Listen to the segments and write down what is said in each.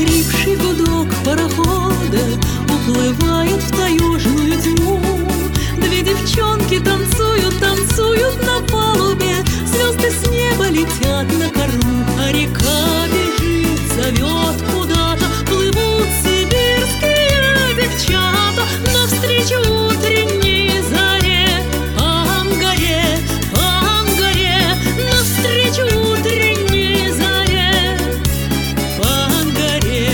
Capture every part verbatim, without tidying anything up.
Охрипший гудок парохода уплывает в таежную тьму. Две девчонки танцуют, танцуют на палубе, звезды с неба летят на кору, а река бежит, зовет куда-то. Плывут сибирские девчата навстречу утренней заре. По Ангаре, по Ангаре, навстречу утренней заре. По Ангаре.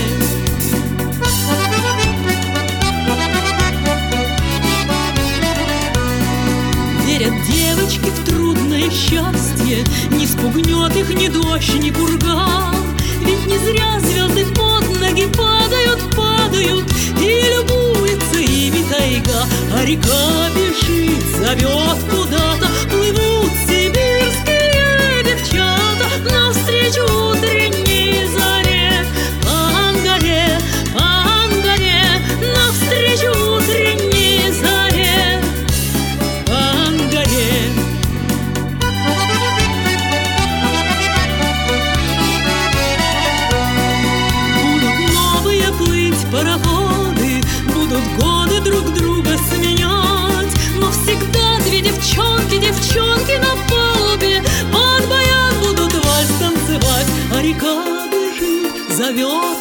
Верят девочки в трудное счастье, не спугнет их ни дождь, ни пурга. Ведь не зря звезды под ноги падают, падают, и любуется ими тайга. А река бежит, зовет куда-то. Плывут сибирские девчата навстречу утренней заре. По Ангаре, по Ангаре, навстречу утренней заре. По Ангаре. Пароходы будут годы друг друга сменять, но всегда две девчонки, девчонки на палубе под баян будут вальс танцевать. А река бежит, зовет